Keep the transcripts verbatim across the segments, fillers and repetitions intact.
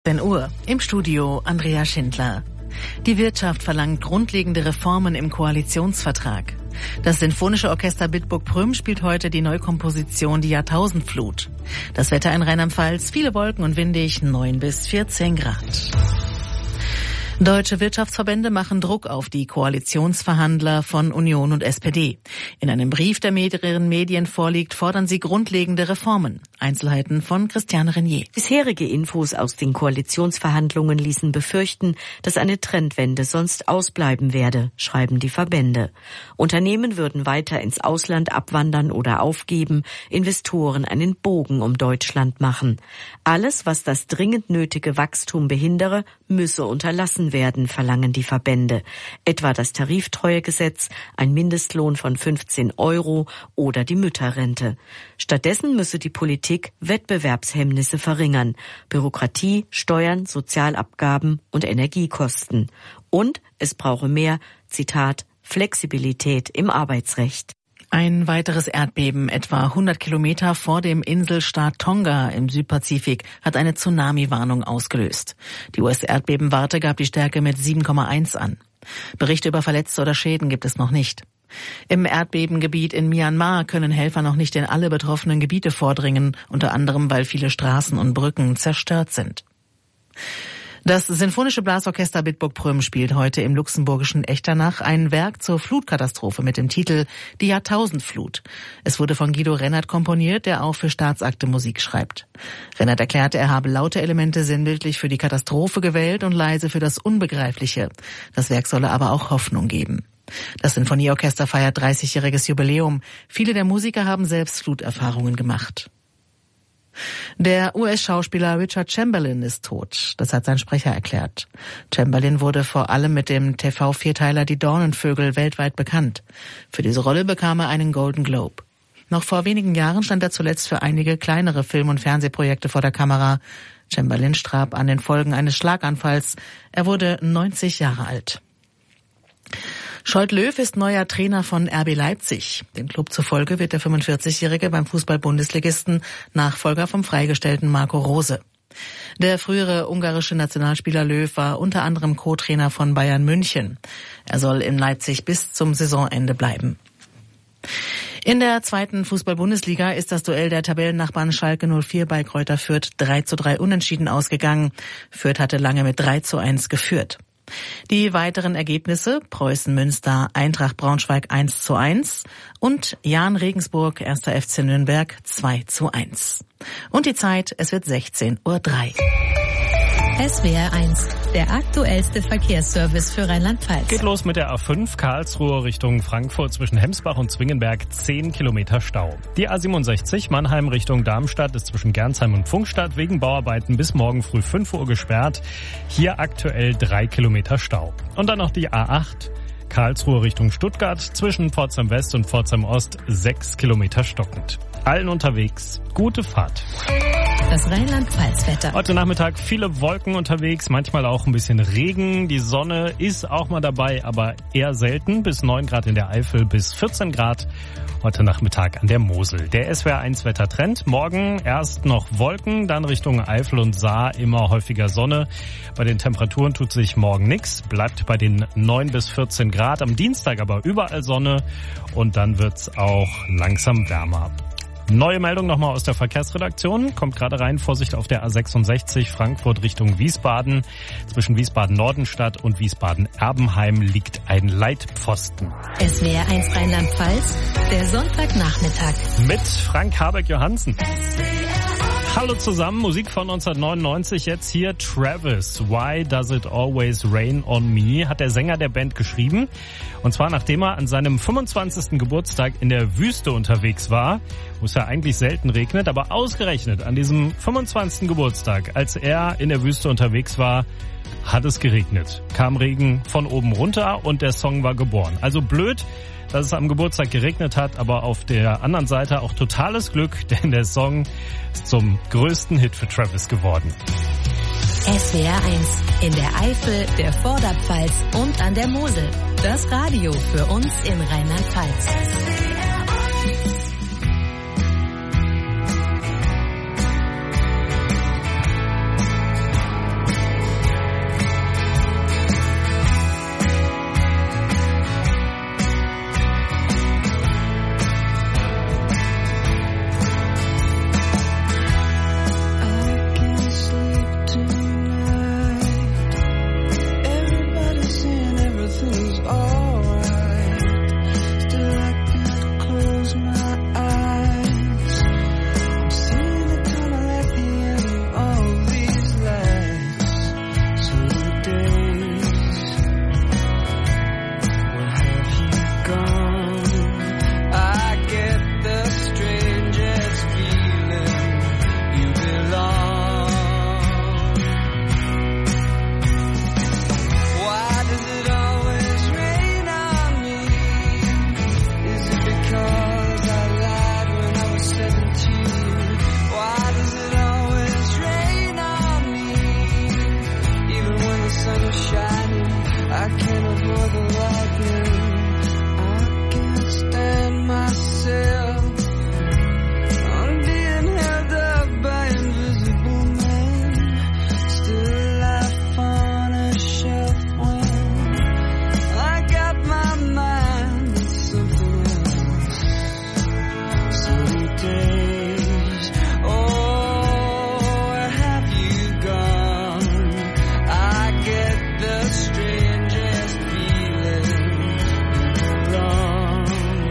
zehn Uhr. Im Studio Andrea Schindler. Die Wirtschaft verlangt grundlegende Reformen im Koalitionsvertrag. Das Sinfonische Orchester Bitburg-Prüm spielt heute die Neukomposition Die Jahrtausendflut. Das Wetter in Rheinland-Pfalz, viele Wolken und windig, neun bis vierzehn Grad. Deutsche Wirtschaftsverbände machen Druck auf die Koalitionsverhandler von Union und S P D. In einem Brief, der mehreren Medien vorliegt, fordern sie grundlegende Reformen. Einzelheiten von Christiane Renier. Bisherige Infos aus den Koalitionsverhandlungen ließen befürchten, dass eine Trendwende sonst ausbleiben werde, schreiben die Verbände. Unternehmen würden weiter ins Ausland abwandern oder aufgeben, Investoren einen Bogen um Deutschland machen. Alles, was das dringend nötige Wachstum behindere, müsse unterlassen werden, verlangen die Verbände. Etwa das Tariftreuegesetz, ein Mindestlohn von fünfzehn Euro oder die Mütterrente. Stattdessen müsse die Politik Wettbewerbshemmnisse verringern, Bürokratie, Steuern, Sozialabgaben und Energiekosten. Und es brauche mehr, Zitat, Flexibilität im Arbeitsrecht. Ein weiteres Erdbeben, etwa hundert Kilometer vor dem Inselstaat Tonga im Südpazifik, hat eine Tsunami-Warnung ausgelöst. Die U S-Erdbebenwarte gab die Stärke mit sieben Komma eins an. Berichte über Verletzte oder Schäden gibt es noch nicht. Im Erdbebengebiet in Myanmar können Helfer noch nicht in alle betroffenen Gebiete vordringen, unter anderem, weil viele Straßen und Brücken zerstört sind. Das Sinfonische Blasorchester Bitburg-Prüm spielt heute im luxemburgischen Echternach ein Werk zur Flutkatastrophe mit dem Titel Die Jahrtausendflut. Es wurde von Guido Rennert komponiert, der auch für Staatsakte Musik schreibt. Rennert erklärte, er habe laute Elemente sinnbildlich für die Katastrophe gewählt und leise für das Unbegreifliche. Das Werk solle aber auch Hoffnung geben. Das Sinfonieorchester feiert dreißigjähriges Jubiläum. Viele der Musiker haben selbst Fluterfahrungen gemacht. Der U S-Schauspieler Richard Chamberlain ist tot. Das hat sein Sprecher erklärt. Chamberlain wurde vor allem mit dem T V-Vierteiler Die Dornenvögel weltweit bekannt. Für diese Rolle bekam er einen Golden Globe. Noch vor wenigen Jahren stand er zuletzt für einige kleinere Film- und Fernsehprojekte vor der Kamera. Chamberlain starb an den Folgen eines Schlaganfalls. Er wurde neunzig Jahre alt. Scholt Löw ist neuer Trainer von R B Leipzig. Dem Club zufolge wird der fünfundvierzigjährige beim Fußball-Bundesligisten Nachfolger vom freigestellten Marco Rose. Der frühere ungarische Nationalspieler Löw war unter anderem Co-Trainer von Bayern München. Er soll in Leipzig bis zum Saisonende bleiben. In der zweiten Fußball-Bundesliga ist das Duell der Tabellennachbarn Schalke null vier bei Greuther Fürth drei zu drei unentschieden ausgegangen. Fürth hatte lange mit drei zu eins geführt. Die weiteren Ergebnisse: Preußen Münster, Eintracht Braunschweig eins zu eins und Jahn Regensburg, erster F C Nürnberg zwei zu eins. Und die Zeit, es wird sechzehn Uhr drei. S W R eins, der aktuellste Verkehrsservice für Rheinland-Pfalz. Geht los mit der A fünf Karlsruhe Richtung Frankfurt zwischen Hemsbach und Zwingenberg, zehn Kilometer Stau. Die A siebenundsechzig Mannheim Richtung Darmstadt ist zwischen Gernsheim und Funkstadt wegen Bauarbeiten bis morgen früh fünf Uhr gesperrt. Hier aktuell drei Kilometer Stau. Und dann noch die A acht Karlsruhe Richtung Stuttgart zwischen Pforzheim West und Pforzheim Ost, sechs Kilometer stockend. Allen unterwegs, gute Fahrt. Das Rheinland-Pfalz-Wetter. Heute Nachmittag viele Wolken unterwegs, manchmal auch ein bisschen Regen. Die Sonne ist auch mal dabei, aber eher selten. Bis neun Grad in der Eifel, bis vierzehn Grad heute Nachmittag an der Mosel. Der S W R eins Wettertrend. Morgen erst noch Wolken, dann Richtung Eifel und Saar immer häufiger Sonne. Bei den Temperaturen tut sich morgen nichts, bleibt bei den neun bis vierzehn Grad. Am Dienstag aber überall Sonne und dann wird's auch langsam wärmer. Neue Meldung nochmal aus der Verkehrsredaktion. Kommt gerade rein. Vorsicht auf der A sechsundsechzig Frankfurt Richtung Wiesbaden. Zwischen Wiesbaden-Nordenstadt und Wiesbaden-Erbenheim liegt ein Leitpfosten. S W R eins Rheinland-Pfalz, der Sonntagnachmittag. Mit Frank Habeck-Johansen. Hallo zusammen, Musik von neunzehnhundertneunundneunzig, jetzt hier Travis. Why Does It Always Rain on Me, hat der Sänger der Band geschrieben. Und zwar nachdem er an seinem fünfundzwanzigsten Geburtstag in der Wüste unterwegs war, wo es ja eigentlich selten regnet, aber ausgerechnet an diesem fünfundzwanzigsten Geburtstag, als er in der Wüste unterwegs war, hat es geregnet. Kam Regen von oben runter und der Song war geboren. Also blöd, dass es am Geburtstag geregnet hat, aber auf der anderen Seite auch totales Glück, denn der Song ist zum größten Hit für Travis geworden. S W R eins in der Eifel, der Vorderpfalz und an der Mosel. Das Radio für uns in Rheinland-Pfalz. sun is shining, I can't avoid the lightning. I can't stand myself. I'm being held up by invisible men, still life on a shelf when I got my mind on something else. Sunny days, oh, where have you gone? I get the strangest feeling wrong.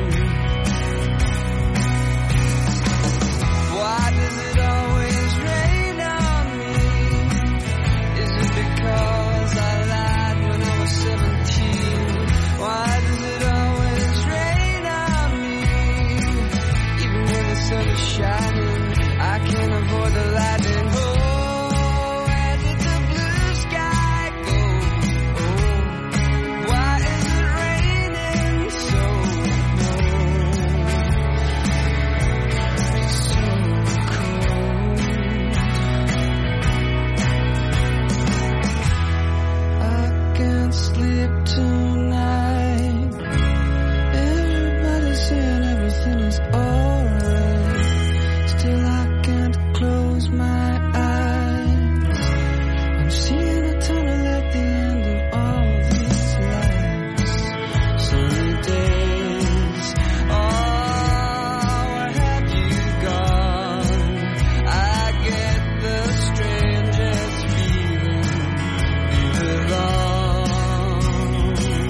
Why does it always rain on me? Is it because I lied when I was seventeen? Why does it always rain on me? Even when the sun is shining, I can't avoid the lightning. Oh, where did the blue sky go? Oh, why is it raining so low? So cold. I can't sleep tonight. Everybody's saying everything is alright. Still I can't close my eyes. I'm seeing a tunnel at the end of all these lights. Sunny days, oh, where have you gone? I get the strangest feeling you belong.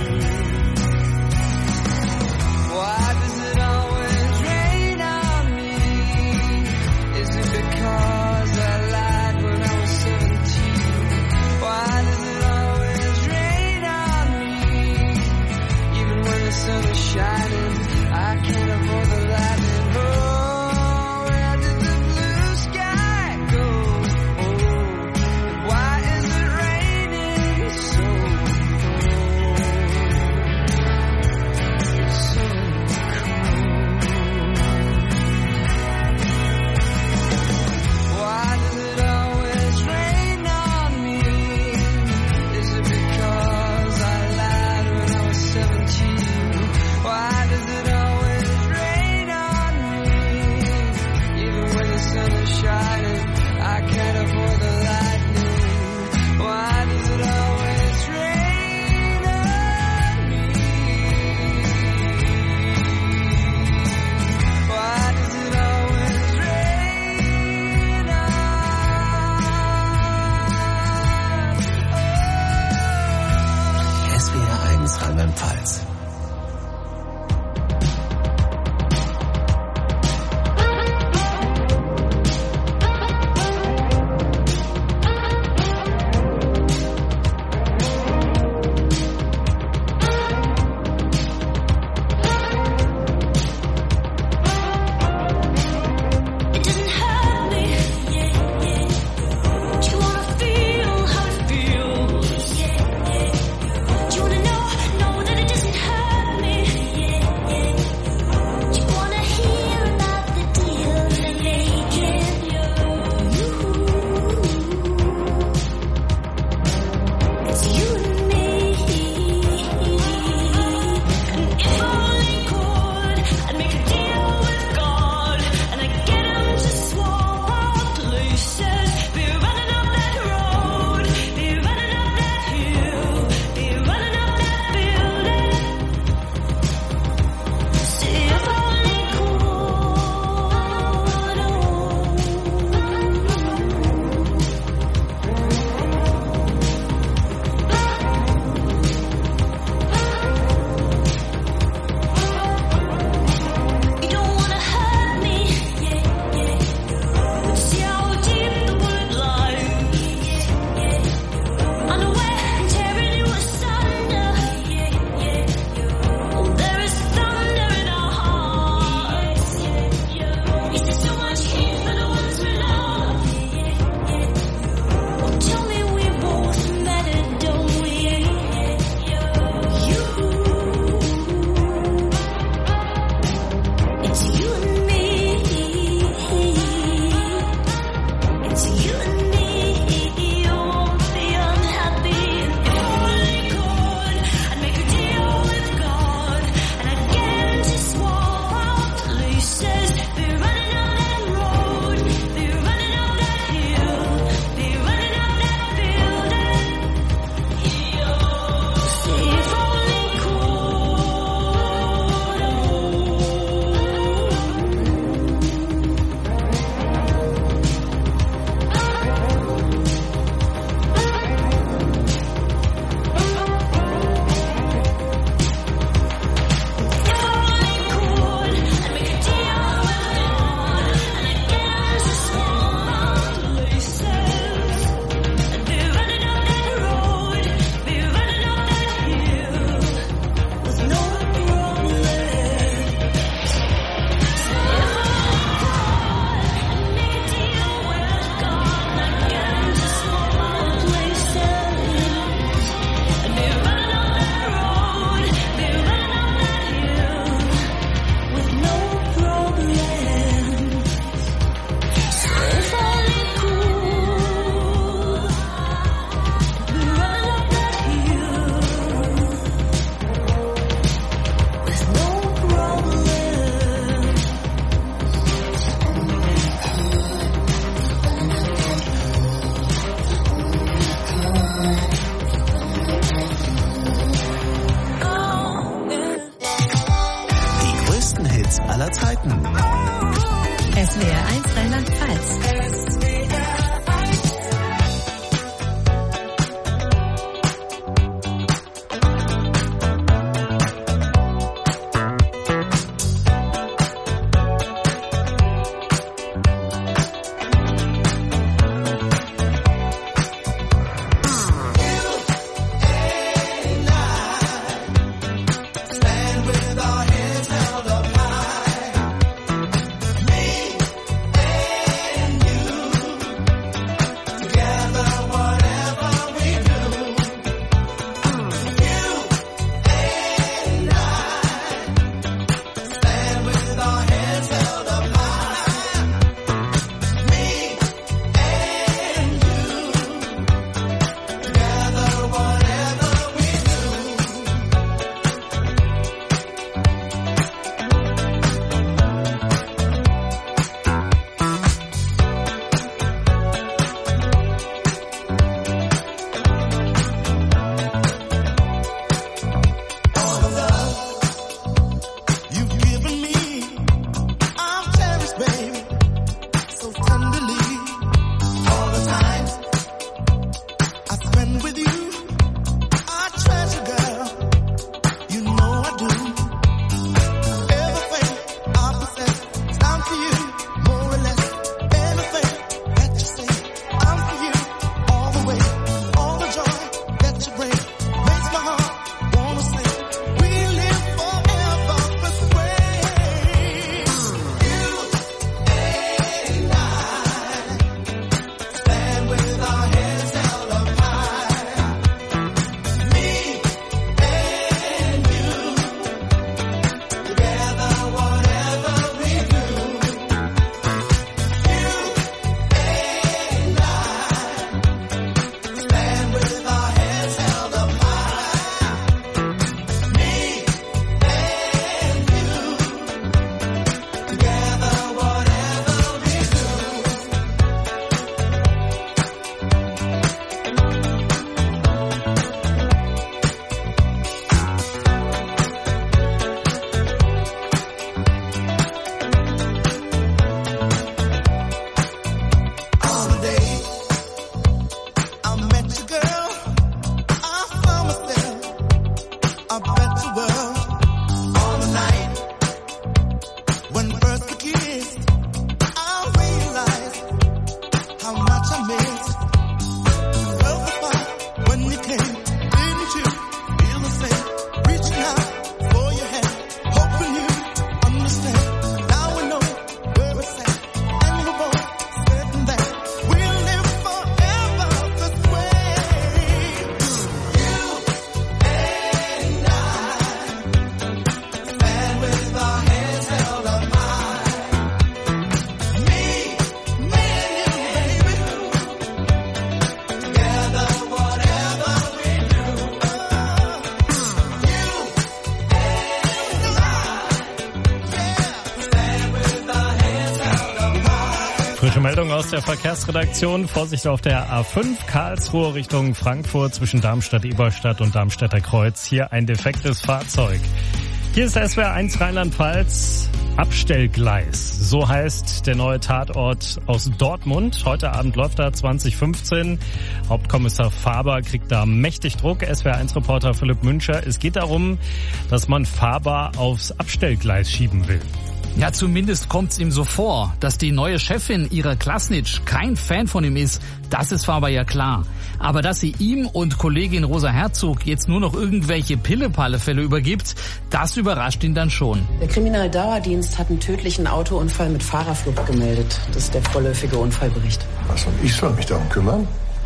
Frische Meldung aus der Verkehrsredaktion. Vorsicht auf der A fünf Karlsruhe Richtung Frankfurt zwischen Darmstadt-Eberstadt und Darmstädter Kreuz. Hier ein defektes Fahrzeug. Hier ist S W R eins Rheinland-Pfalz. Abstellgleis, so heißt der neue Tatort aus Dortmund. Heute Abend läuft da zwanzig fünfzehn. Hauptkommissar Faber kriegt da mächtig Druck. S W R eins Reporter Philipp Müncher. Es geht darum, dass man Faber aufs Abstellgleis schieben will. Ja, zumindest kommt's ihm so vor. Dass die neue Chefin, Ira Klasnitsch, kein Fan von ihm ist, das ist Faber ja klar. Aber dass sie ihm und Kollegin Rosa Herzog jetzt nur noch irgendwelche Pille-Palle-Fälle übergibt, das überrascht ihn dann schon. Der Kriminaldauerdienst hat einen tödlichen Autounfall mit Fahrerflucht gemeldet. Das ist der vorläufige Unfallbericht. Was, und ich soll mich darum kümmern?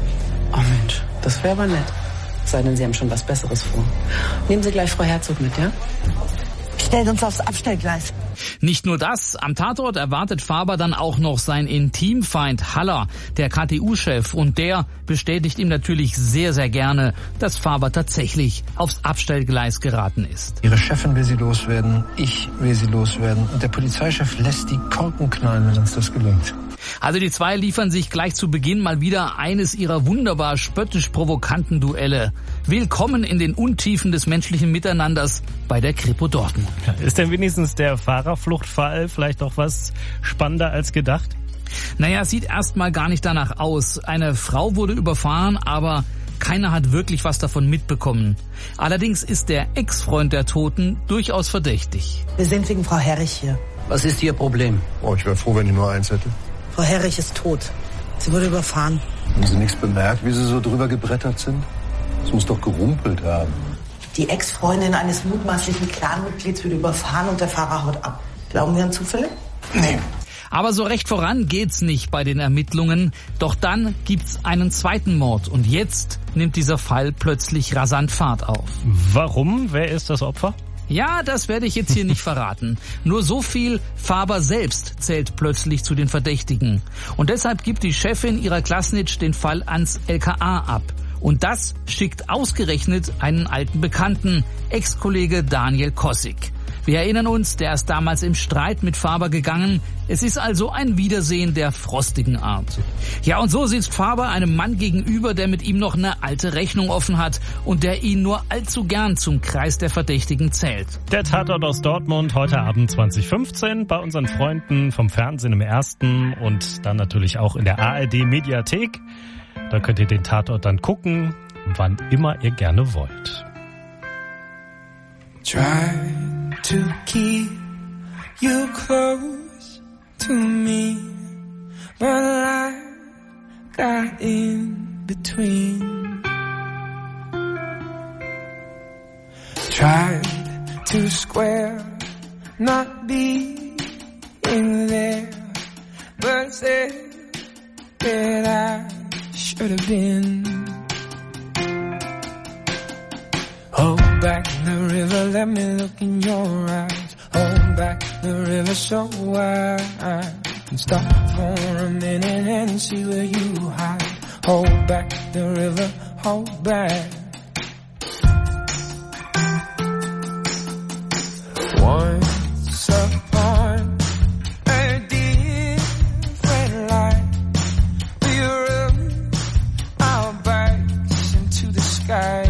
Oh Mensch, das wäre aber nett. Es sei denn, Sie haben schon was Besseres vor. Nehmen Sie gleich Frau Herzog mit, ja? Stellt uns aufs Abstellgleis. Nicht nur das, am Tatort erwartet Faber dann auch noch sein Intimfeind Haller, der K T U-Chef, und der bestätigt ihm natürlich sehr, sehr gerne, dass Faber tatsächlich aufs Abstellgleis geraten ist. Ihre Chefin will sie loswerden, ich will sie loswerden und der Polizeichef lässt die Korken knallen, wenn uns das gelingt. Also die zwei liefern sich gleich zu Beginn mal wieder eines ihrer wunderbar spöttisch provokanten Duelle. Willkommen in den Untiefen des menschlichen Miteinanders bei der Kripo Dortmund. Ist denn wenigstens der Fahrerfluchtfall vielleicht doch was spannender als gedacht? Naja, sieht erstmal gar nicht danach aus. Eine Frau wurde überfahren, aber keiner hat wirklich was davon mitbekommen. Allerdings ist der Ex-Freund der Toten durchaus verdächtig. Wir sind wegen Frau Herrich hier. Was ist Ihr Problem? Oh, ich wäre froh, wenn ich nur eins hätte. Frau Herrich ist tot. Sie wurde überfahren. Haben Sie nichts bemerkt, wie Sie so drüber gebrettert sind? Es muss doch gerumpelt haben. Die Ex-Freundin eines mutmaßlichen Clanmitglieds wird überfahren und der Fahrer haut ab. Glauben wir an Zufälle? Nee. Aber so recht voran geht's nicht bei den Ermittlungen. Doch dann gibt's einen zweiten Mord und jetzt nimmt dieser Fall plötzlich rasant Fahrt auf. Warum? Wer ist das Opfer? Ja, das werde ich jetzt hier nicht verraten. Nur so viel, Faber selbst zählt plötzlich zu den Verdächtigen. Und deshalb gibt die Chefin Ira Klasnitsch den Fall ans L K A ab. Und das schickt ausgerechnet einen alten Bekannten, Ex-Kollege Daniel Kossig. Wir erinnern uns, der ist damals im Streit mit Faber gegangen. Es ist also ein Wiedersehen der frostigen Art. Ja, und so sitzt Faber einem Mann gegenüber, der mit ihm noch eine alte Rechnung offen hat und der ihn nur allzu gern zum Kreis der Verdächtigen zählt. Der Tatort aus Dortmund, heute Abend zwanzig fünfzehn, bei unseren Freunden vom Fernsehen im Ersten und dann natürlich auch in der A R D-Mediathek. Da könnt ihr den Tatort dann gucken, wann immer ihr gerne wollt. Try to keep you close to me, but I got in between. Tried to square, not being there, but said that I should have been. Hold back the river, let me look in your eyes. Hold back the river so I can stop for a minute and see where you hide. Hold back the river, hold back. Once upon a different life, we rubbed our backs into the sky.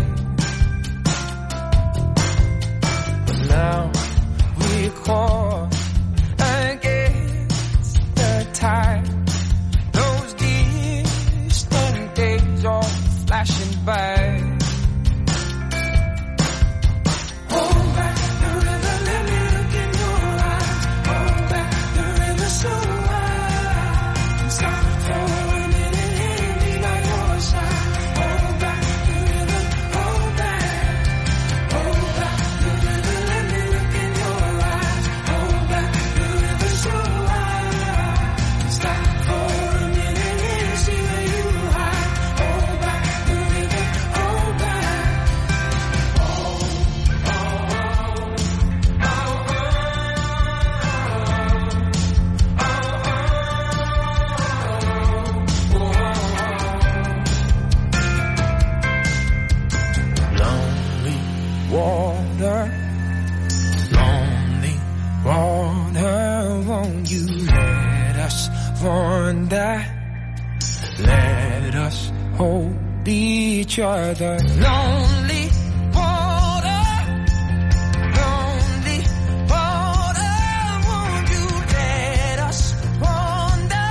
Now we call against the tide. Those distant days are flashing by. Hold back the river, let me look in your eyes. Hold back the river so I can stop for a minute and be by your side. Hold back the river, hold back, hold back the river. Stop for a minute and see where you hide. Hold back the river, hold be each other. Lonely water, lonely water, won't you let us wander?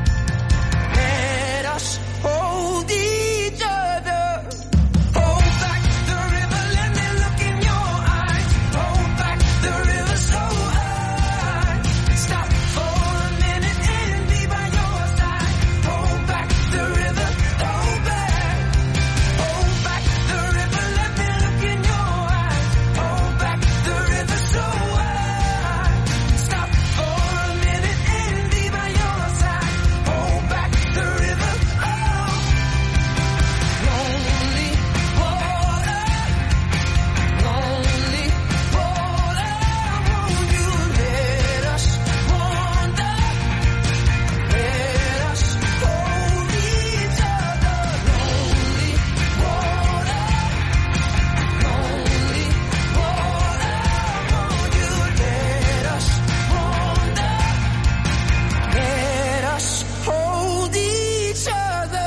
Let us hold each other. Hold back the river, let me look in your eyes. Hold back the river so high. Stop for a minute and be by your side. Hold back the river, hold back. Hold back the river, let me look in your eyes. Hold back the river so high. Stop for a minute and be by your side. Hold back the river, oh. Lonely water, lonely water, won't you let us wander? Let us hold each other. Lonely water, lonely water, won't you let us wander? Let us hold each other.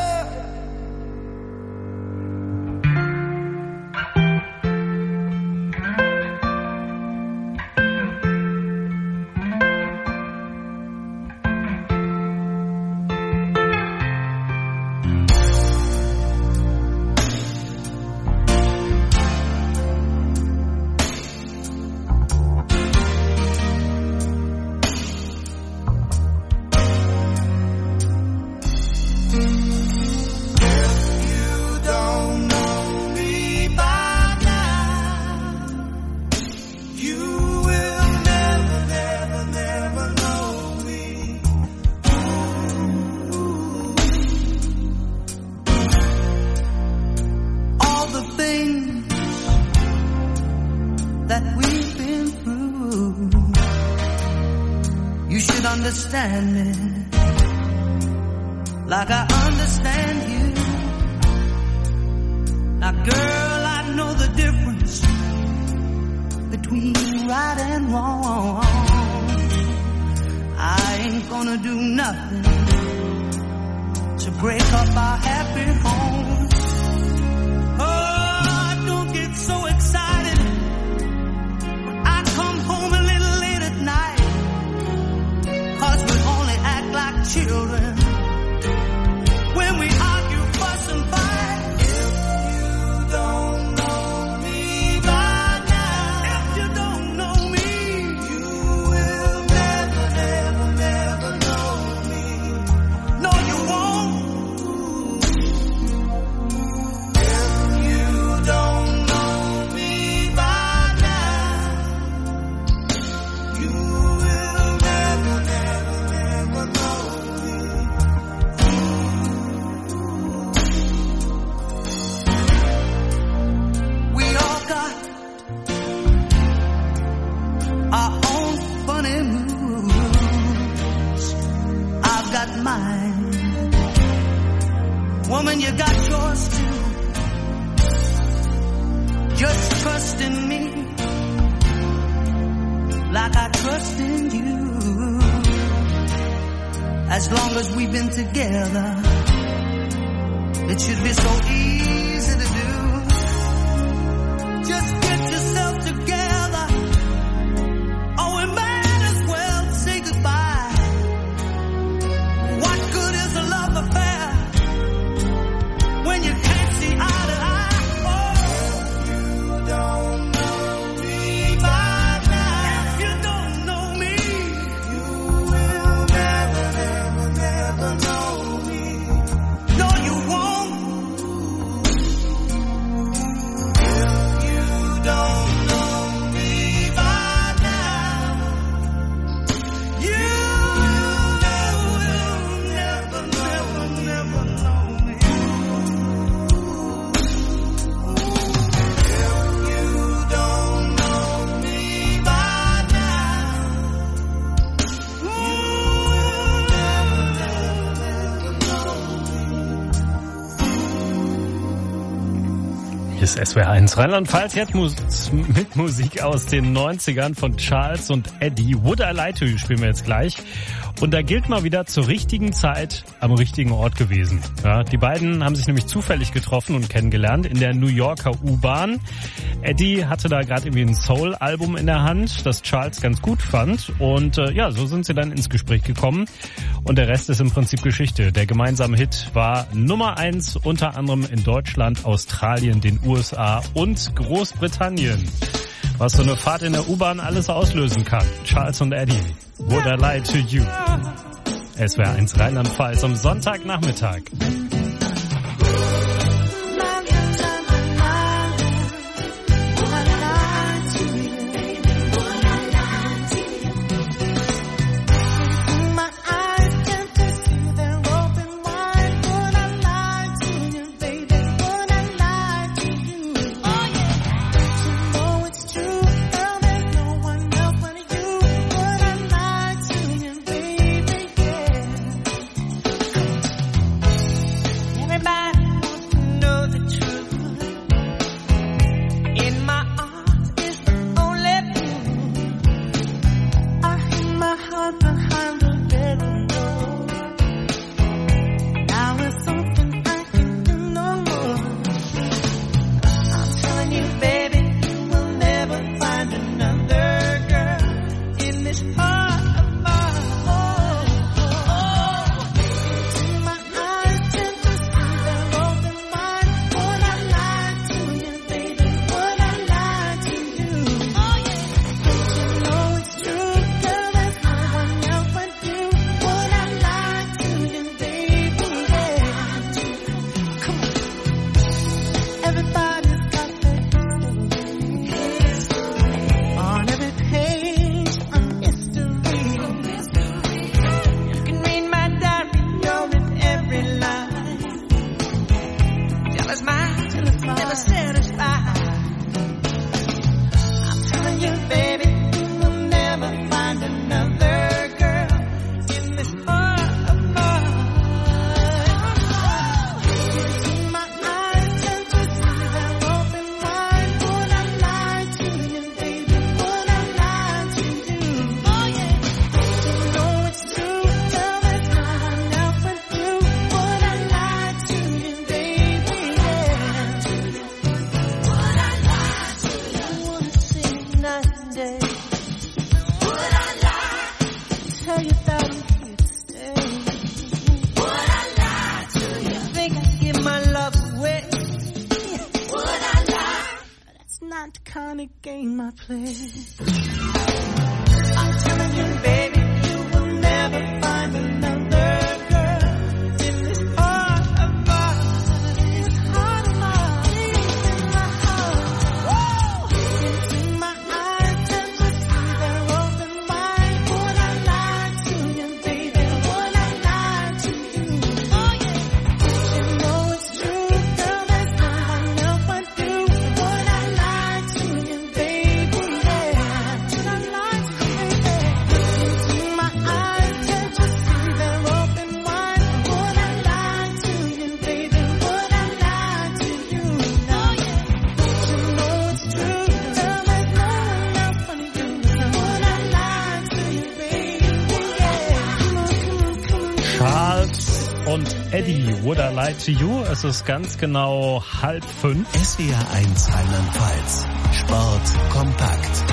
You don't know me by now. You will never, never, never know me. All the things that we've been through, you should understand me like I understand you. Now, girl, I know the difference between right and wrong. I ain't gonna do nothing to break up our happy home. Oh, don't get so excited when I come home a little late at night, 'cause we only act like children when we argue, fuss and fight. If you don't know me by now, if you don't know me, you will never, never, never know me. No, you won't. If you don't know me by now, you will never, never, never know me. We all got our own funny moves. I've got mine. Woman, you got yours too. Just trust in me like I trust in you. As long as we've been together, it should be so easy to do. Just get yourself together, or we might as well say goodbye. What good is a love affair when you can't see eye to eye? Oh, if you don't know me by now, if you don't know me, you will never, never, never know me. No, you won't. If you don't know me by now, you will never, never, never know me. If you don't know me by now, you will never, never, never know me. Hier ist S W R eins Rheinland-Pfalz, jetzt Mus- mit Musik aus den neunzigern von Charles und Eddie. Would I Lie to You spielen wir jetzt gleich. Und da gilt mal wieder zur richtigen Zeit am richtigen Ort gewesen. Ja, die beiden haben sich nämlich zufällig getroffen und kennengelernt in der New Yorker U-Bahn. Eddie hatte da gerade irgendwie ein Soul-Album in der Hand, das Charles ganz gut fand. Und äh, ja, so sind sie dann ins Gespräch gekommen. Und der Rest ist im Prinzip Geschichte. Der gemeinsame Hit war Nummer eins, unter anderem in Deutschland, Australien, den U S A und Großbritannien. Was so eine Fahrt in der U-Bahn alles auslösen kann. Charles und Eddie, Would I Lie to You? S W R eins Rheinland-Pfalz am Sonntagnachmittag. Eddie, Would I Lie to You? Es ist ganz genau halb fünf. S W R eins Rheinland-Pfalz. Sport kompakt.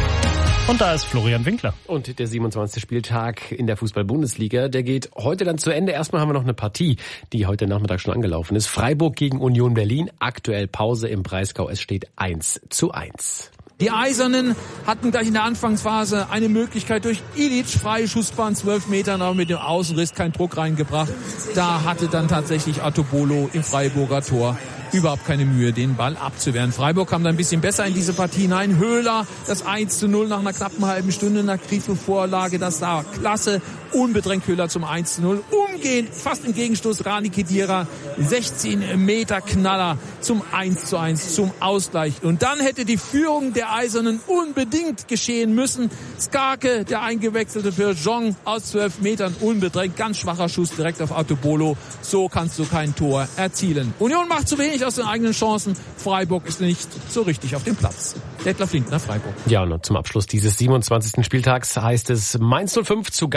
Und da ist Florian Winkler. Und der siebenundzwanzigste Spieltag in der Fußball-Bundesliga, der geht heute dann zu Ende. Erstmal haben wir noch eine Partie, die heute Nachmittag schon angelaufen ist. Freiburg gegen Union Berlin. Aktuell Pause im Breisgau. Es steht eins zu eins. Die Eisernen hatten gleich in der Anfangsphase eine Möglichkeit durch Ilic, freie Schussbahn, zwölf Metern, aber mit dem Außenriss keinen Druck reingebracht. Da hatte dann tatsächlich Artobolo im Freiburger Tor überhaupt keine Mühe, den Ball abzuwehren. Freiburg kam dann ein bisschen besser in diese Partie hinein. Höhler, das eins zu null nach einer knappen halben Stunde nach Grifo-Vorlage. Das sah klasse. Unbedrängt Höhler zum eins zu null. Umgehend, fast im Gegenstoß, Rani Khedira, sechzehn Meter Knaller zum eins zu eins, zum Ausgleich. Und dann hätte die Führung der Eisernen unbedingt geschehen müssen. Skarke, der eingewechselte für Jong, aus zwölf Metern unbedrängt. Ganz schwacher Schuss direkt auf Artobolo. So kannst du kein Tor erzielen. Union macht zu wenig aus den eigenen Chancen. Freiburg ist nicht so richtig auf dem Platz. Detlef Lindner, Freiburg. Ja, und zum Abschluss dieses siebenundzwanzigsten Spieltags heißt es Mainz null fünf zu Gast bei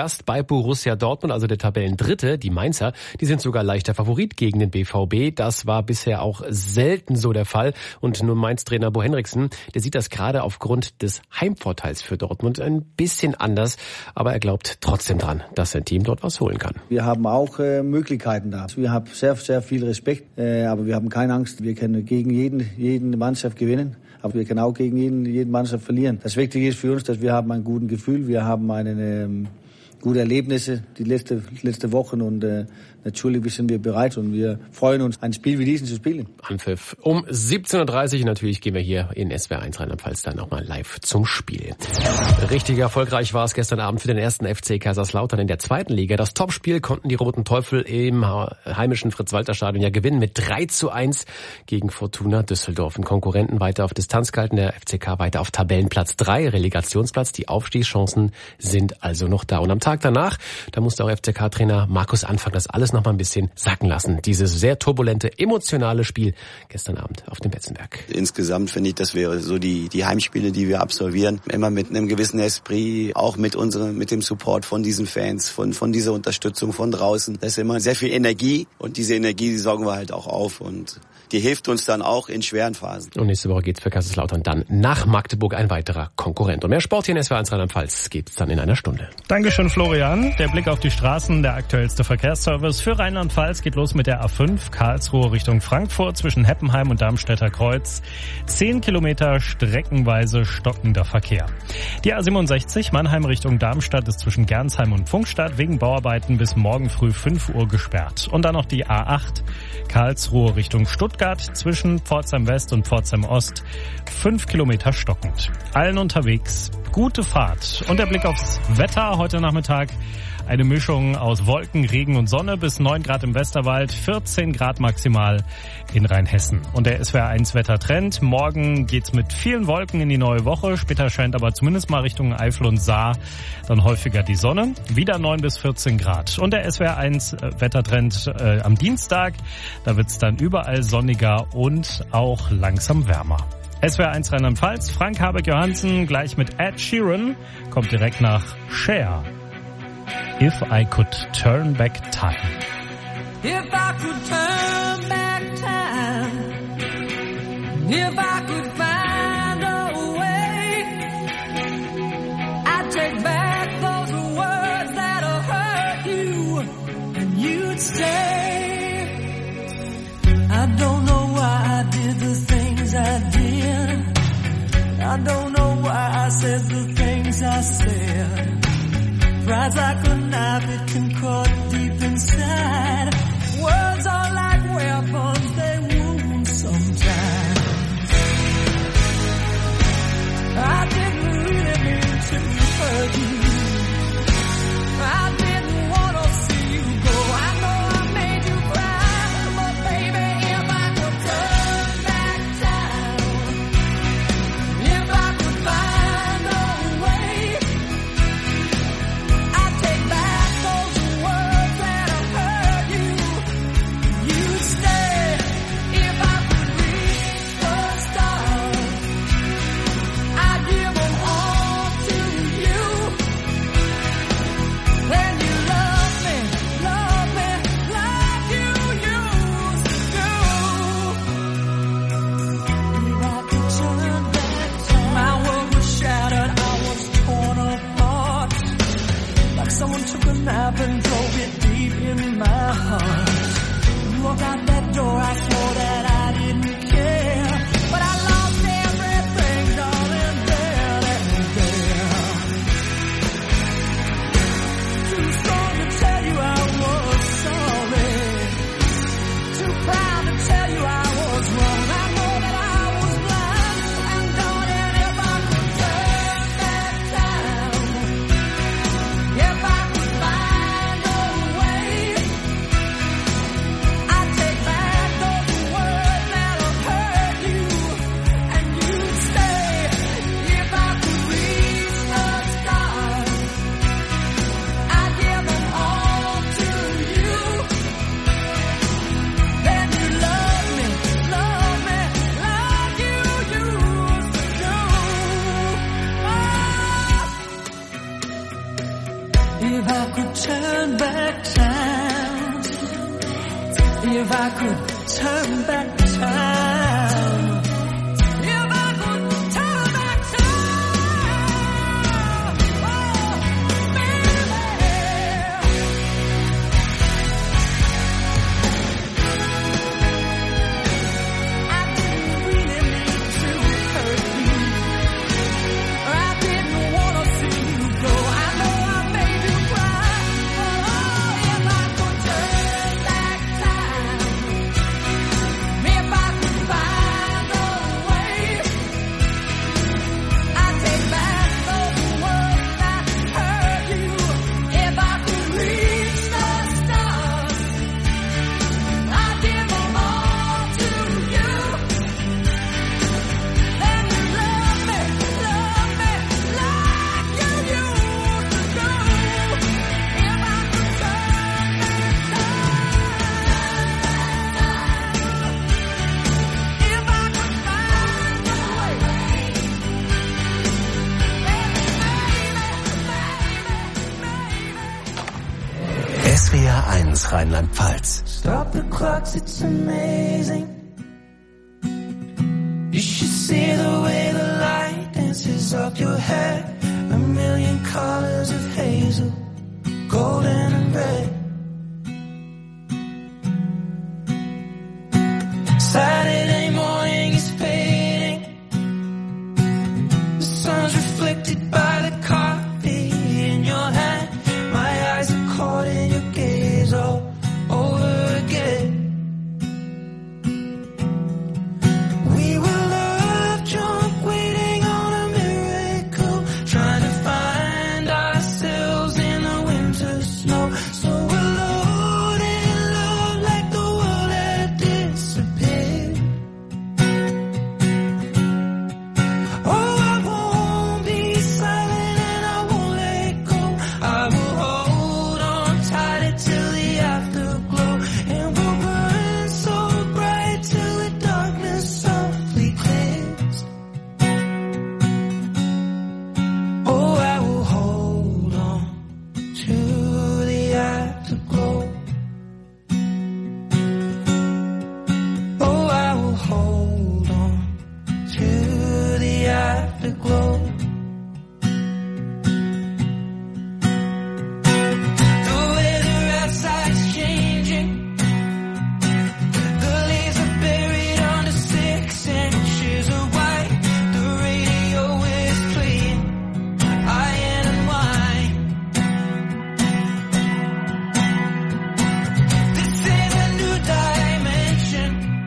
bei Borussia Dortmund, also der Tabellendritte, die Mainzer, die sind sogar leichter Favorit gegen den B V B. Das war bisher auch selten so der Fall. Und nur Mainz-Trainer Bo Henriksen, der sieht das gerade aufgrund des Heimvorteils für Dortmund ein bisschen anders. Aber er glaubt trotzdem dran, dass sein Team dort was holen kann. Wir haben auch äh, Möglichkeiten da. Wir haben sehr, sehr viel Respekt, äh, aber wir haben keine Angst. Wir können gegen jeden, jeden Mannschaft gewinnen. Aber wir können auch gegen jeden, jeden Mannschaft verlieren. Das Wichtige ist für uns, dass wir haben ein gutes Gefühl, wir haben eine ähm, gute Erlebnisse die letzte letzte Wochen und äh, natürlich sind wir bereit und wir freuen uns, ein Spiel wie diesen zu spielen. Anpfiff um siebzehn Uhr dreißig. Natürlich gehen wir hier in S W R eins Rheinland-Pfalz dann nochmal live zum Spiel. Richtig erfolgreich war es gestern Abend für den ersten F C Kaiserslautern in der zweiten Liga. Das Topspiel konnten die Roten Teufel im heimischen Fritz-Walter-Stadion ja gewinnen mit drei zu eins gegen Fortuna Düsseldorf. Ein Konkurrenten weiter auf Distanz gehalten, der F C K weiter auf Tabellenplatz drei, Relegationsplatz. Die Aufstiegschancen sind also noch da. Und am Tag danach, da musste auch F C K-Trainer Markus Anfang das alles noch mal ein bisschen sacken lassen. Dieses sehr turbulente, emotionale Spiel gestern Abend auf dem Betzenberg. Insgesamt finde ich, das wäre so die die Heimspiele, die wir absolvieren, immer mit einem gewissen Esprit, auch mit unserem, mit dem Support von diesen Fans, von von dieser Unterstützung von draußen. Das ist immer sehr viel Energie und diese Energie, die sorgen wir halt auch auf und die hilft uns dann auch in schweren Phasen. Und nächste Woche geht's für Kaiserslautern dann nach Magdeburg, ein weiterer Konkurrent. Und mehr Sport hier in S W R eins Rheinland-Pfalz gibt's dann in einer Stunde. Dankeschön, Florian. Der Blick auf die Straßen, der aktuellste Verkehrsservice für Rheinland-Pfalz geht los mit der A fünf, Karlsruhe Richtung Frankfurt zwischen Heppenheim und Darmstädter Kreuz. Zehn Kilometer streckenweise stockender Verkehr. Die A siebenundsechzig, Mannheim Richtung Darmstadt, ist zwischen Gernsheim und Pfungstadt wegen Bauarbeiten bis morgen früh fünf Uhr gesperrt. Und dann noch die A acht, Karlsruhe Richtung Stuttgart, zwischen Pforzheim West und Pforzheim Ost, fünf Kilometer stockend. Allen unterwegs gute Fahrt. Und der Blick aufs Wetter heute Nachmittag. Eine Mischung aus Wolken, Regen und Sonne bis neun Grad im Westerwald, vierzehn Grad maximal in Rheinhessen. Und der S W R eins Wettertrend. Morgen geht's mit vielen Wolken in die neue Woche. Später scheint aber zumindest mal Richtung Eifel und Saar dann häufiger die Sonne. Wieder neun bis vierzehn Grad. Und der S W R eins Wettertrend äh, am Dienstag. Da wird's dann überall sonniger und auch langsam wärmer. S W R eins Rheinland-Pfalz, Frank Habeck-Johansen gleich mit Ed Sheeran, kommt direkt nach Cher. If I could turn back time. If I could turn back time, if I could find a way, I'd take back those words that hurt you, and you'd say, I don't know why I did the things I did, I don't know why I said the things I said. Rides like a knife, it can cut deep inside. Words are like weapons, they wound sometimes. I didn't really mean to hurt you. I didn't want to see you go. I know I made you cry, but baby, if I could turn back time, if I could find a way, take back those words that hurt you. You stay. If I could turn back time, if I could turn back time, oh, baby, I didn't really mean to hurt you. I didn't want to see you go. I know I made you cry, but oh, if I could turn back time, if I could find a way, I'd take back those words I heard you. If I could reach the stars, I'd give them all to you. Then you love me, love me like you used to do. If I could turn back time, if I could find a way, S W R eins Rheinland-Pfalz. stop the clocks, it's amazing. You should see the way the light dances up your hair. A million colors of hazel, golden and red. Saturday morning is fading. The sun's reflected by the coffee in your hand. My eyes are caught in your gaze all over again. We were love drunk, waiting on a miracle, trying to find ourselves in the winter snow. So alone in love, like the world had disappeared. Oh, I won't be silent and I won't let go. I will hold on tight till the afterglow, and we'll burn so bright till the darkness softly clears. Oh, I will hold on to the afterglow. Oh, I will hold on to the afterglow. The weather outside's changing. The leaves are buried under six inches of white. The radio is playing Iron and Wine. This is a new dimension.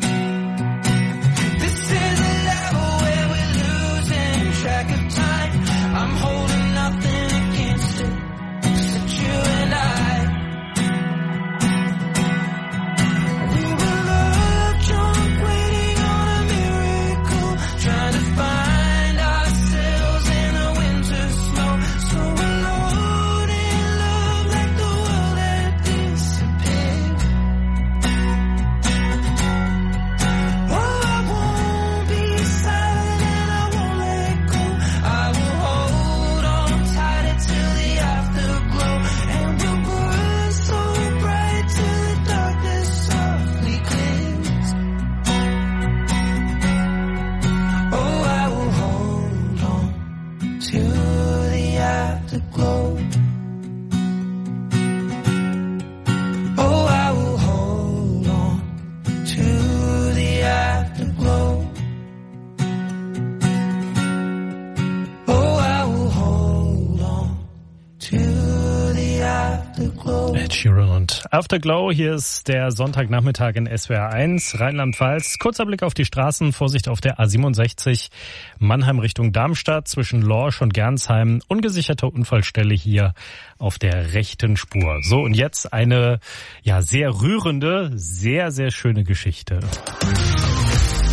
This is a level where we're losing track of time. I'm holding nothing against it, except you and I. We were love drunk, waiting on a miracle, trying to find ourselves in the winter snow. So alone in love, like the world had disappeared. Oh, I won't be silent and I won't let go. I will hold on tight till the afterglow, and we'll burn so bright till the darkness softly clears. Oh, I will hold on to the afterglow. Oh, I will hold on to the afterglow. Oh, I will hold on to the afterglow. Ed Sheeran und Afterglow. Hier ist der Sonntagnachmittag in S W R eins, Rheinland-Pfalz. Kurzer Blick auf die Straßen. Vorsicht auf der A siebenundsechzig, Mannheim Richtung Darmstadt, zwischen Lorsch und Gernsheim. Ungesicherte Unfallstelle hier auf der rechten Spur. So, und jetzt eine ja sehr rührende, sehr, sehr schöne Geschichte.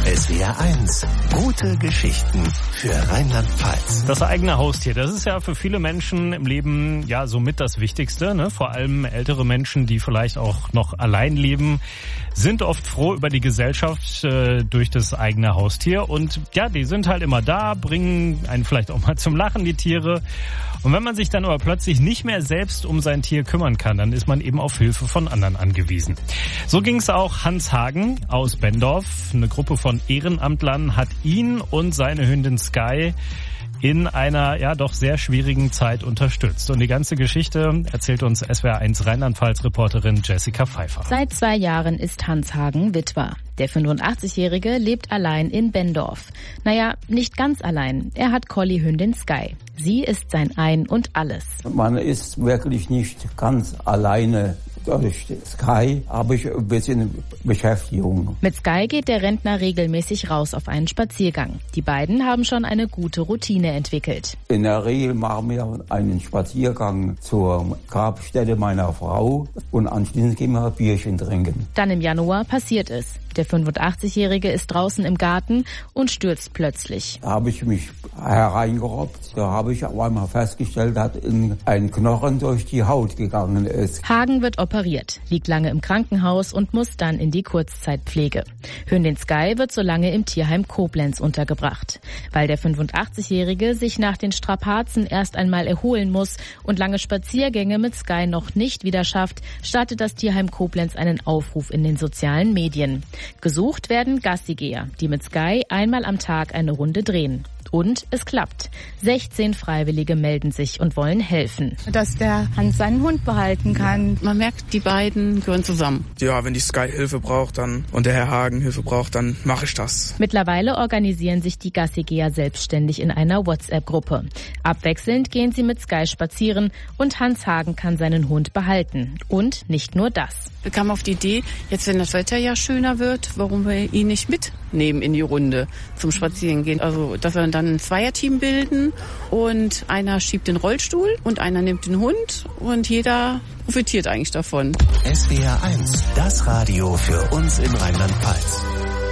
S W R eins. Gute Geschichten für Rheinland-Pfalz. Das eigene Haustier, das ist ja für viele Menschen im Leben ja somit das Wichtigste, ne? Vor allem ältere Menschen, die vielleicht auch noch allein leben, sind oft froh über die Gesellschaft äh, durch das eigene Haustier. Und ja, die sind halt immer da, bringen einen vielleicht auch mal zum Lachen, die Tiere. Und wenn man sich dann aber plötzlich nicht mehr selbst um sein Tier kümmern kann, dann ist man eben auf Hilfe von anderen angewiesen. So ging es auch Hans Hagen aus Benndorf. Eine Gruppe von Ehrenamtlern hat ihn und seine Hündin Sky in einer ja doch sehr schwierigen Zeit unterstützt. Und die ganze Geschichte erzählt uns S W R eins Rheinland-Pfalz-Reporterin Jessica Pfeiffer. Seit zwei Jahren ist Hans Hagen Witwer. Der fünfundachtzigjährige lebt allein in Benndorf. Naja, nicht ganz allein. Er hat Collie-Hündin Sky. Sie ist sein Ein und Alles. Man ist wirklich nicht ganz alleine. Durch Sky habe ich ein bisschen Beschäftigung. Mit Sky geht der Rentner regelmäßig raus auf einen Spaziergang. Die beiden haben schon eine gute Routine entwickelt. In der Regel machen wir einen Spaziergang zur Grabstätte meiner Frau und anschließend gehen wir ein Bierchen trinken. Dann im Januar passiert es. Der fünfundachtzigjährige ist draußen im Garten und stürzt plötzlich. Da habe ich mich hereingerobbt. Da habe ich auf einmal festgestellt, dass ein Knochen durch die Haut gegangen ist. Hagen wird operiert, liegt lange im Krankenhaus und muss dann in die Kurzzeitpflege. Hündin Sky wird so lange im Tierheim Koblenz untergebracht. Weil der fünfundachtzigjährige sich nach den Strapazen erst einmal erholen muss und lange Spaziergänge mit Sky noch nicht wieder schafft, startet das Tierheim Koblenz einen Aufruf in den sozialen Medien. Gesucht werden Gassigeher, die mit Sky einmal am Tag eine Runde drehen. Und es klappt. sechzehn Freiwillige melden sich und wollen helfen. Dass der Hans seinen Hund behalten kann. Man merkt, die beiden gehören zusammen. Ja, wenn die Sky Hilfe braucht dann und der Herr Hagen Hilfe braucht, dann mache ich das. Mittlerweile organisieren sich die Gassigeher selbstständig in einer WhatsApp-Gruppe. Abwechselnd gehen sie mit Sky spazieren und Hans Hagen kann seinen Hund behalten. Und nicht nur das. Wir kamen auf die Idee, jetzt wenn das Wetter ja schöner wird, warum wir ihn nicht mitnehmen in die Runde zum Spazierengehen. Also, dass wir dann ein Zweierteam bilden und einer schiebt den Rollstuhl und einer nimmt den Hund und jeder profitiert eigentlich davon. S W R eins, das Radio für uns in Rheinland-Pfalz.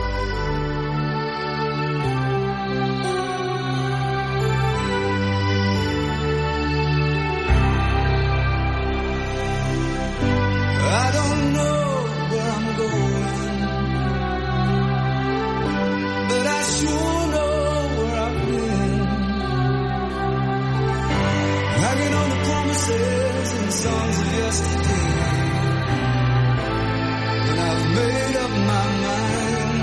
I don't know where I'm going, but I sure know where I've been. Hanging on the promises and songs of yesterday, and I've made up my mind.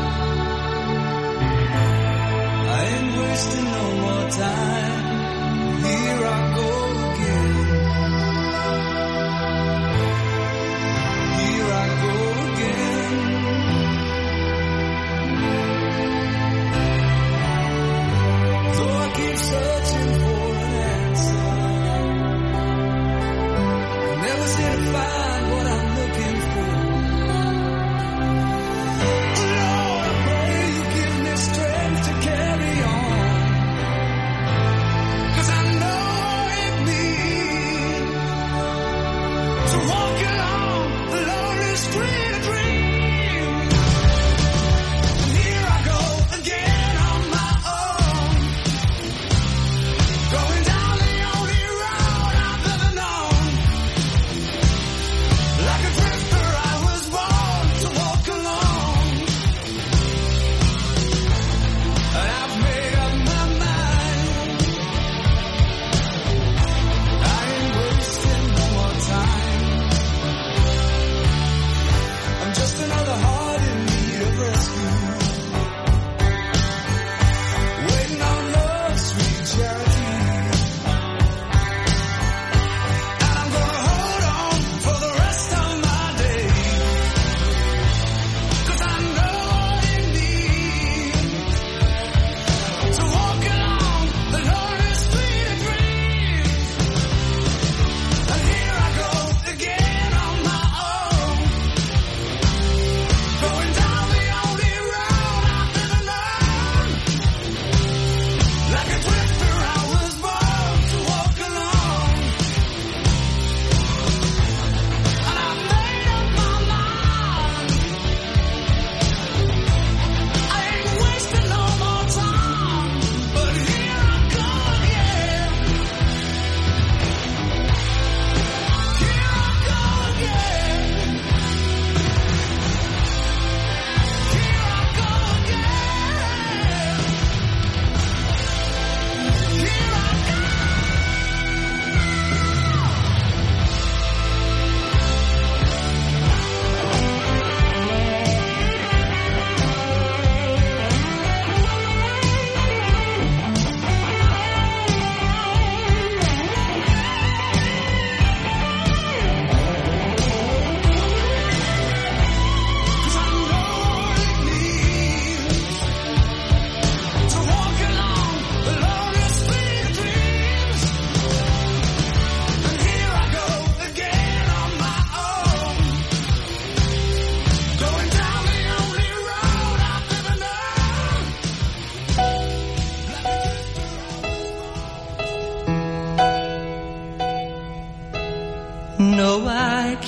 I ain't wasting no more time. Here I go again. Here I go again. Though I keep searching for an answer, I never seem to find what I'm looking for. Lord, I pray you give me strength to carry on.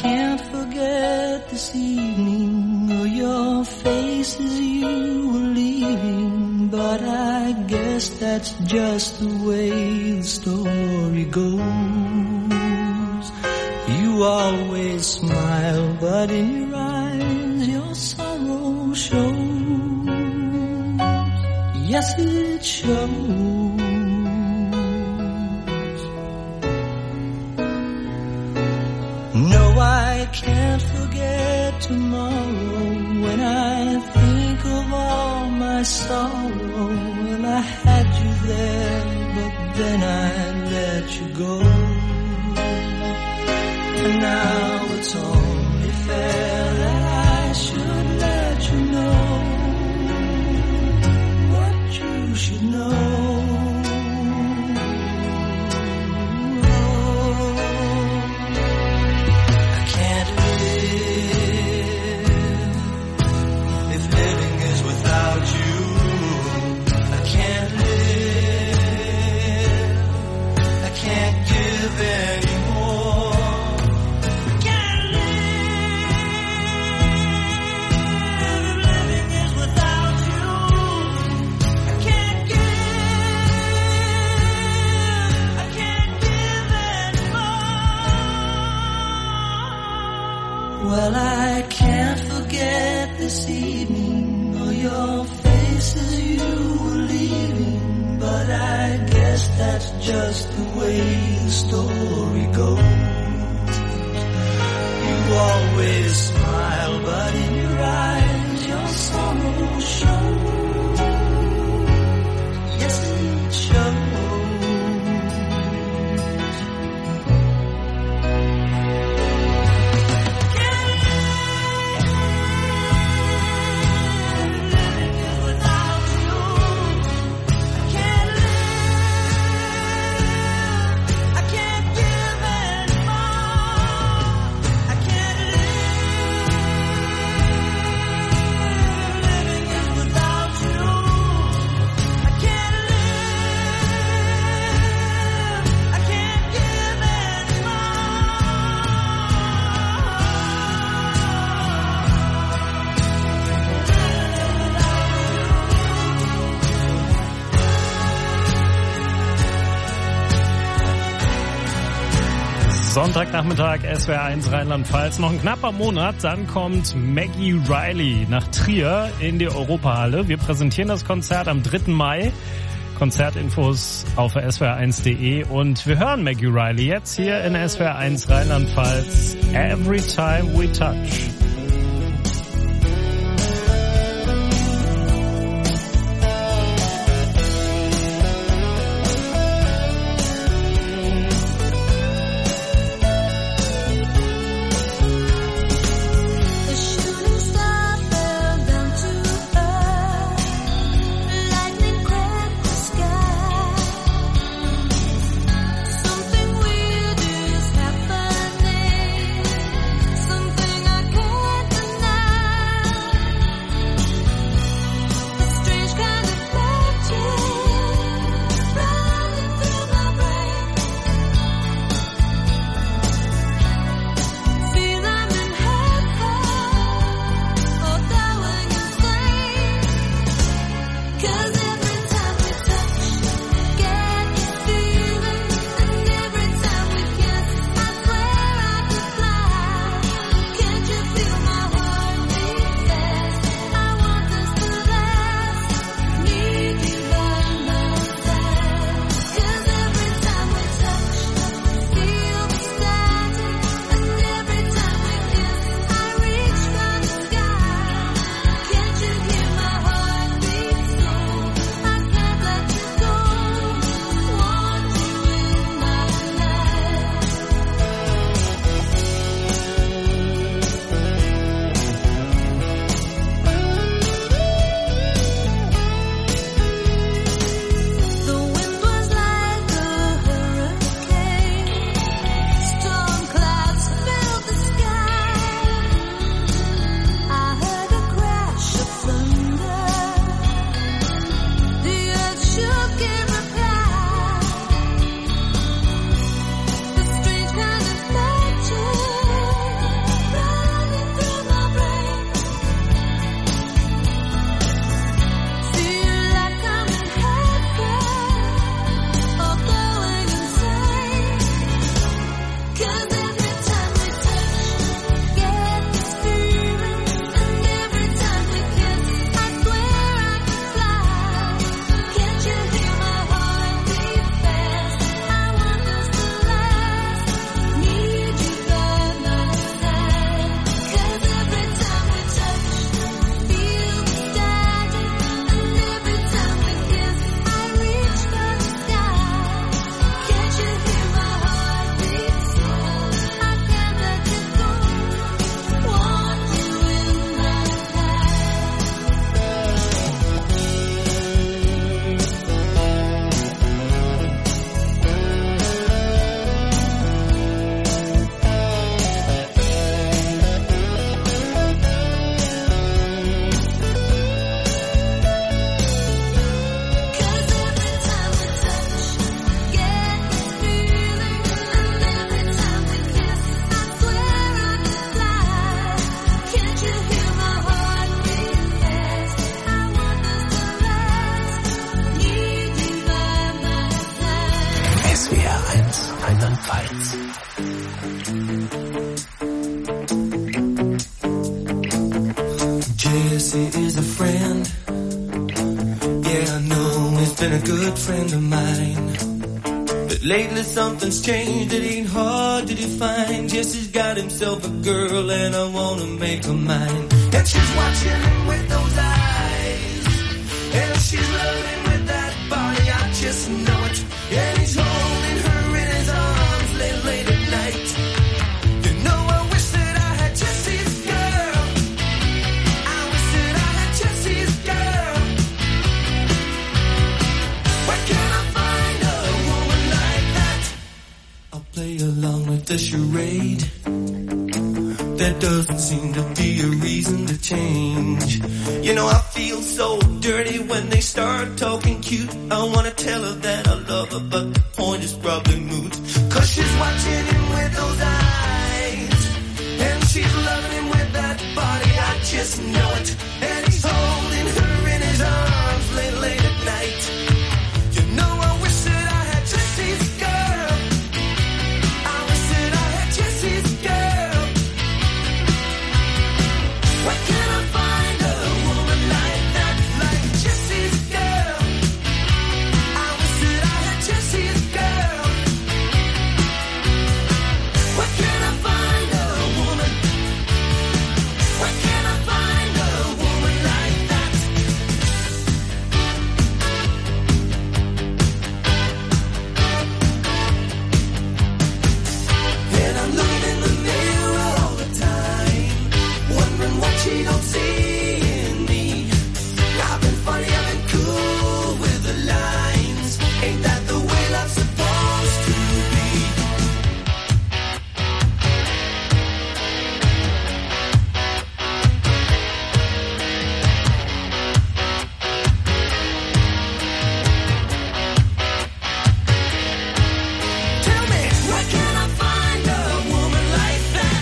can't forget this evening or your face as you were leaving, but I guess that's just the way the story goes. You always smile, but in your eyes your sorrow shows. Yes, it shows. No, I can't forget tomorrow when I think of all my sorrow. Well, I had you there, but then I let you go. And now it's only fair that I should let you know what you should know. Well, I can't forget this evening or your face as you were leaving, but I guess that's just the way the story goes. You always smile, but in your eyes your sorrow shows. Yes, it shows. Sonntagnachmittag, S W R eins Rheinland-Pfalz. Noch ein knapper Monat, dann kommt Maggie Reilly nach Trier in die Europahalle. Wir präsentieren das Konzert am dritten Mai. Konzertinfos auf S W R eins punkt de und wir hören Maggie Reilly jetzt hier in S W R eins Rheinland-Pfalz. Every Time We Touch. Something weird is happening. Something I can't Rheinland-Pfalz. Jesse is a friend. Yeah, I know he's been a good friend of mine. But lately something's changed, it ain't hard to define. Jesse's got himself a girl and I wanna make her mine. And she's watching him with those eyes, and she's loving with that body, I just know it. And he's holding her in his arms late, late at night. You know I wish that I had Jesse's girl. I wish that I had Jesse's girl. Where can I find a woman like that? I'll play along with the charade. There doesn't seem to be a reason to change. You know I feel so dirty when they start talking cute. I wanna tell her that I love her, but the point is probably moot. Cause she's watching him with those eyes, and she's loving him with that body, I just know it. And he's holding her in his arms late, late at night. You know I wish that I had Jesse's girl. I wish that I had Jesse's girl. Where can I find a woman like that, like Jesse's girl? I wish that I had Jesse's girl. Where can I find a woman? Where can I find a woman like that? And I'm looking in the mirror all the time, wondering what she don't see in me. I've been funny, I've been cool with the lines. Ain't that the way love's supposed to be? Tell me, where can I find a woman like that?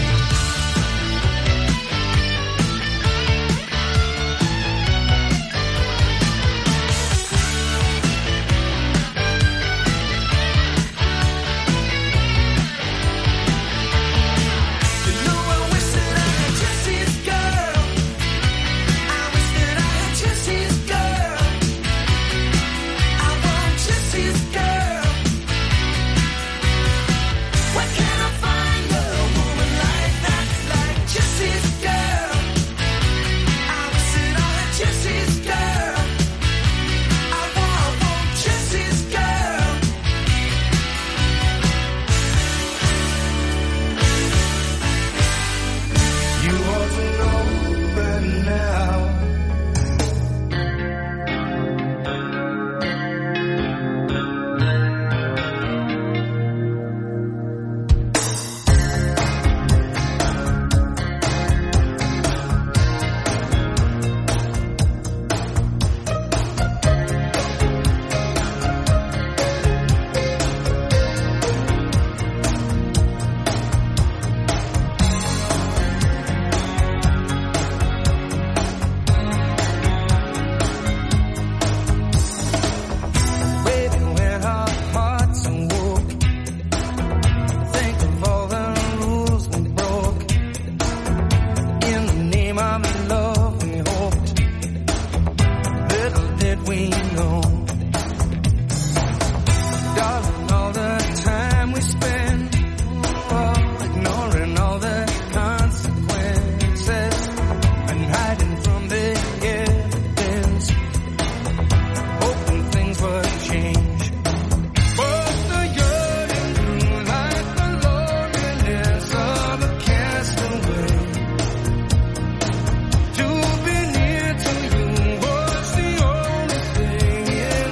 You know I wish that I had Jesse's girl. I wish that I had Jesse's girl. I want Jesse's girl. Where can I find a woman like that, like Jesse's girl? I wish that I had Jesse's girl. I want, I want Jesse's girl. You ought to know better now. Baby, when our hearts awoke, think of all the rules we broke. In the name of love we hoped, little did we know, darling, all the time we spend, oh, ignoring all the consequences and hiding from the evidence, hoping things would change. But the yearning grew like the loneliness of a castaway. To be near to you was the only thing, yeah.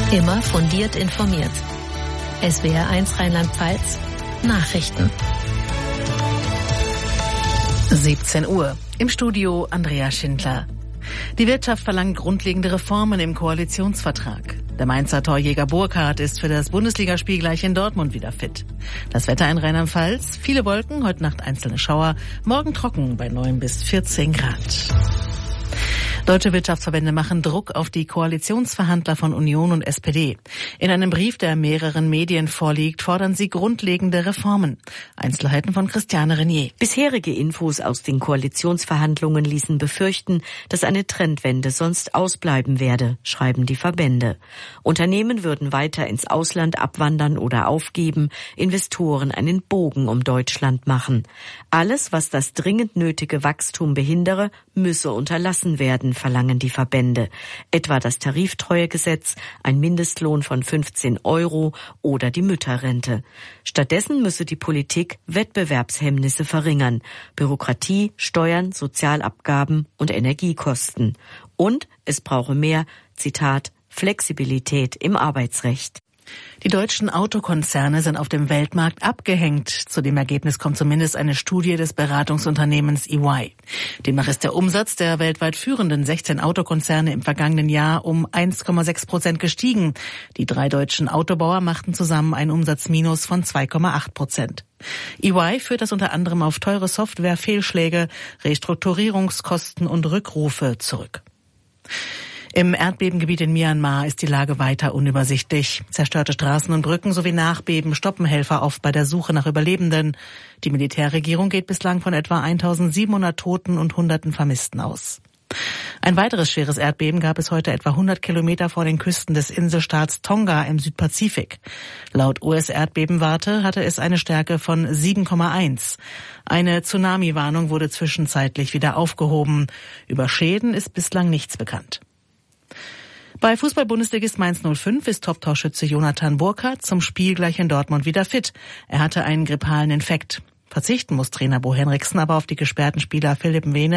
Immer fundiert informiert. S W R eins Rheinland-Pfalz Nachrichten. siebzehn Uhr. Im Studio Andrea Schindler. Die Wirtschaft verlangt grundlegende Reformen im Koalitionsvertrag. Der Mainzer Torjäger Burkhardt ist für das Bundesligaspiel gleich in Dortmund wieder fit. Das Wetter in Rheinland-Pfalz, viele Wolken, heute Nacht einzelne Schauer, morgen trocken bei neun bis vierzehn Grad. Deutsche Wirtschaftsverbände machen Druck auf die Koalitionsverhandler von Union und S P D. In einem Brief, der mehreren Medien vorliegt, fordern sie grundlegende Reformen. Einzelheiten von Christiane Renier. Bisherige Infos aus den Koalitionsverhandlungen ließen befürchten, dass eine Trendwende sonst ausbleiben werde, schreiben die Verbände. Unternehmen würden weiter ins Ausland abwandern oder aufgeben, Investoren einen Bogen um Deutschland machen. Alles, was das dringend nötige Wachstum behindere, müsse unterlassen werden, verlangen die Verbände. Etwa das Tariftreuegesetz, ein Mindestlohn von fünfzehn Euro oder die Mütterrente. Stattdessen müsse die Politik Wettbewerbshemmnisse verringern, Bürokratie, Steuern, Sozialabgaben und Energiekosten. Und es brauche mehr, Zitat, Flexibilität im Arbeitsrecht. Die deutschen Autokonzerne sind auf dem Weltmarkt abgehängt. Zu dem Ergebnis kommt zumindest eine Studie des Beratungsunternehmens E Y. Demnach ist der Umsatz der weltweit führenden sechzehn Autokonzerne im vergangenen Jahr um eins Komma sechs Prozent gestiegen. Die drei deutschen Autobauer machten zusammen ein Umsatzminus von zwei Komma acht Prozent. E Y führt das unter anderem auf teure Software, Fehlschläge, Restrukturierungskosten und Rückrufe zurück. Im Erdbebengebiet in Myanmar ist die Lage weiter unübersichtlich. Zerstörte Straßen und Brücken sowie Nachbeben stoppen Helfer oft bei der Suche nach Überlebenden. Die Militärregierung geht bislang von etwa eintausendsiebenhundert Toten und Hunderten Vermissten aus. Ein weiteres schweres Erdbeben gab es heute etwa hundert Kilometer vor den Küsten des Inselstaats Tonga im Südpazifik. Laut U S-Erdbebenwarte hatte es eine Stärke von sieben Komma eins. Eine Tsunami-Warnung wurde zwischenzeitlich wieder aufgehoben. Über Schäden ist bislang nichts bekannt. Bei Fußball-Bundesligist Mainz null fünf ist Top-Torschütze Jonathan Burkhardt zum Spiel gleich in Dortmund wieder fit. Er hatte einen grippalen Infekt. Verzichten muss Trainer Bo Henriksen aber auf die gesperrten Spieler Philipp Mene